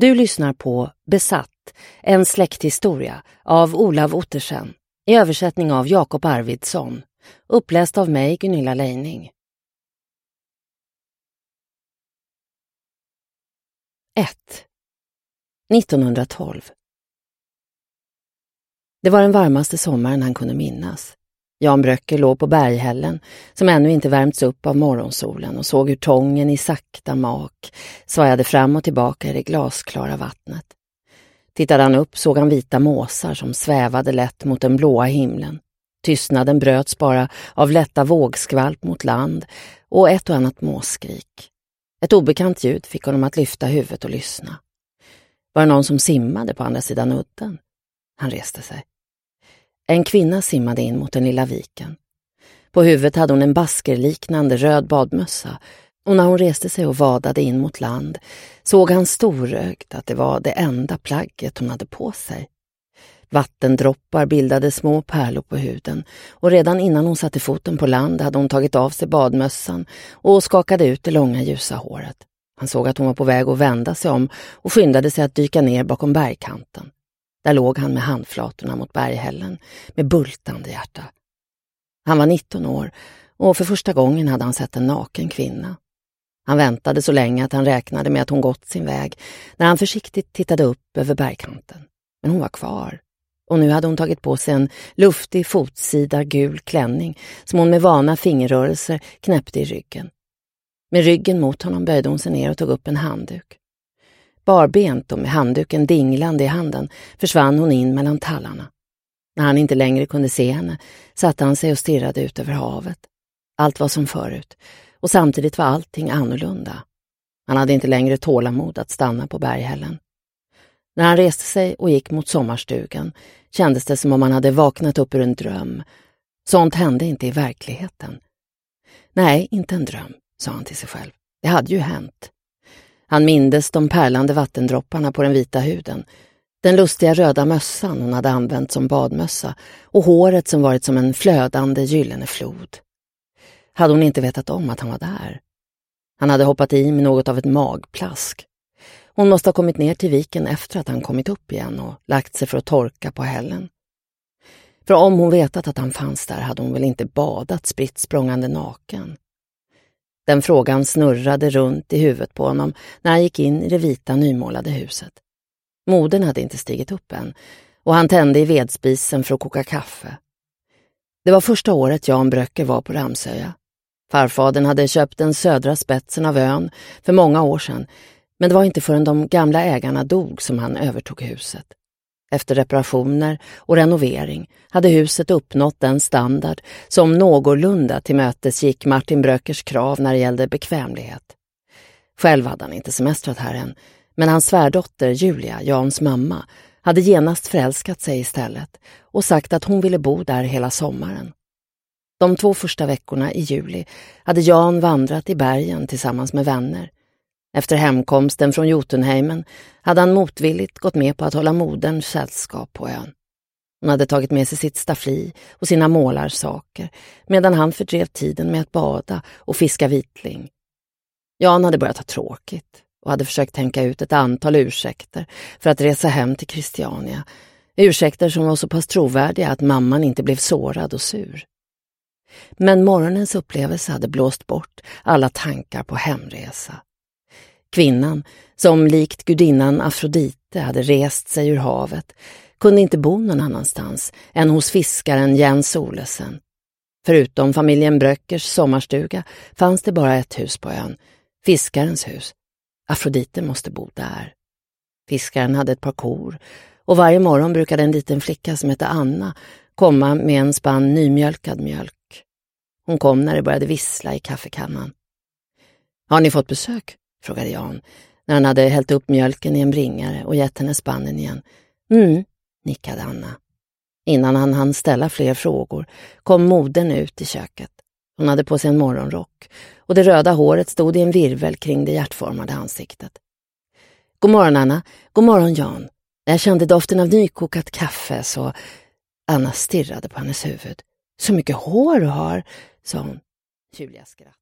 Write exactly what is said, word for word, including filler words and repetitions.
Du lyssnar på Besatt, en släkthistoria av Olav Ottersen i översättning av Jakob Arvidsson, uppläst av mig Gunilla Leining. ett. nittonhundratolv. Det var den varmaste sommaren han kunde minnas. Jan Bröcker låg på berghällen som ännu inte värmts upp av morgonsolen och såg hur tången i sakta mak svajade fram och tillbaka i det glasklara vattnet. Tittade han upp såg han vita måsar som svävade lätt mot den blåa himlen. Tystnaden bröts bara av lätta vågskvalp mot land och ett och annat måsskrik. Ett obekant ljud fick honom att lyfta huvudet och lyssna. Var det någon som simmade på andra sidan udden? Han reste sig. En kvinna simmade in mot den lilla viken. På huvudet hade hon en baskerliknande röd badmössa och när hon reste sig och vadade in mot land såg han storögt att det var det enda plagget hon hade på sig. Vattendroppar bildade små pärlor på huden och redan innan hon satte foten på land hade hon tagit av sig badmössan och skakade ut det långa ljusa håret. Han såg att hon var på väg att vända sig om och skyndade sig att dyka ner bakom bergkanten. Där låg han med handflatorna mot berghällen med bultande hjärta. Han var nitton år och för första gången hade han sett en naken kvinna. Han väntade så länge att han räknade med att hon gått sin väg när han försiktigt tittade upp över bergkanten. Men hon var kvar. Och nu hade hon tagit på sig en luftig fotsida gul klänning som hon med vana fingerrörelser knäppte i ryggen. Med ryggen mot honom böjde hon sig ner och tog upp en handduk. Barbent och med handduken dinglande i handen försvann hon in mellan tallarna. När han inte längre kunde se henne satte han sig och stirrade ut över havet. Allt var som förut och samtidigt var allting annorlunda. Han hade inte längre tålamod att stanna på berghällen. När han reste sig och gick mot sommarstugan kändes det som om han hade vaknat upp ur en dröm. Sånt hände inte i verkligheten. Nej, inte en dröm, sa han till sig själv. Det hade ju hänt. Han mindes de pärlande vattendropparna på den vita huden, den lustiga röda mössan hon hade använt som badmössa och håret som varit som en flödande gyllene flod. Hade hon inte vetat om att han var där? Han hade hoppat i med något av ett magplask. Hon måste ha kommit ner till viken efter att han kommit upp igen och lagt sig för att torka på hällen. För om hon vetat att han fanns där hade hon väl inte badat spritt språngande naken. Den frågan snurrade runt i huvudet på honom när han gick in i det vita nymålade huset. Modern hade inte stigit upp än och han tände i vedspisen för att koka kaffe. Det var första året Jan Bröcker var på Ramsöja. Farfadern hade köpt den södra spetsen av ön för många år sedan, men det var inte förrän de gamla ägarna dog som han övertog huset. Efter reparationer och renovering hade huset uppnått den standard som någorlunda till mötes gick Martin Bröckers krav när det gällde bekvämlighet. Själv hade han inte semestrat här än, men hans svärdotter Julia, Jans mamma, hade genast förälskat sig istället och sagt att hon ville bo där hela sommaren. De två första veckorna i juli hade Jan vandrat i bergen tillsammans med vänner. Efter hemkomsten från Jotunheimen hade han motvilligt gått med på att hålla moderns sällskap på ön. Hon hade tagit med sig sitt staffli och sina målarsaker medan han fördrev tiden med att bada och fiska vitling. Jan hade börjat ha tråkigt och hade försökt tänka ut ett antal ursäkter för att resa hem till Christiania. Ursäkter som var så pass trovärdiga att mamman inte blev sårad och sur. Men morgonens upplevelse hade blåst bort alla tankar på hemresa. Kvinnan, som likt gudinnan Afrodite hade rest sig ur havet, kunde inte bo någon annanstans än hos fiskaren Jens Olesen. Förutom familjen Bröckers sommarstuga fanns det bara ett hus på ön, fiskarens hus. Afrodite måste bo där. Fiskaren hade ett par kor och varje morgon brukade en liten flicka som hette Anna komma med en spann nymjölkad mjölk. Hon kom när det började vissla i kaffekannan. Har ni fått besök? Frågade Jan när han hade hällt upp mjölken i en bringare och gett henne spannen igen. Mm, nickade Anna. Innan han hann ställa fler frågor kom modern ut i köket. Hon hade på sig en morgonrock och det röda håret stod i en virvel kring det hjärtformade ansiktet. God morgon Anna, god morgon Jan. Jag kände doften av nykokat kaffe så Anna stirrade på hennes huvud. Så mycket hår du har, sa hon. Julia skrattade.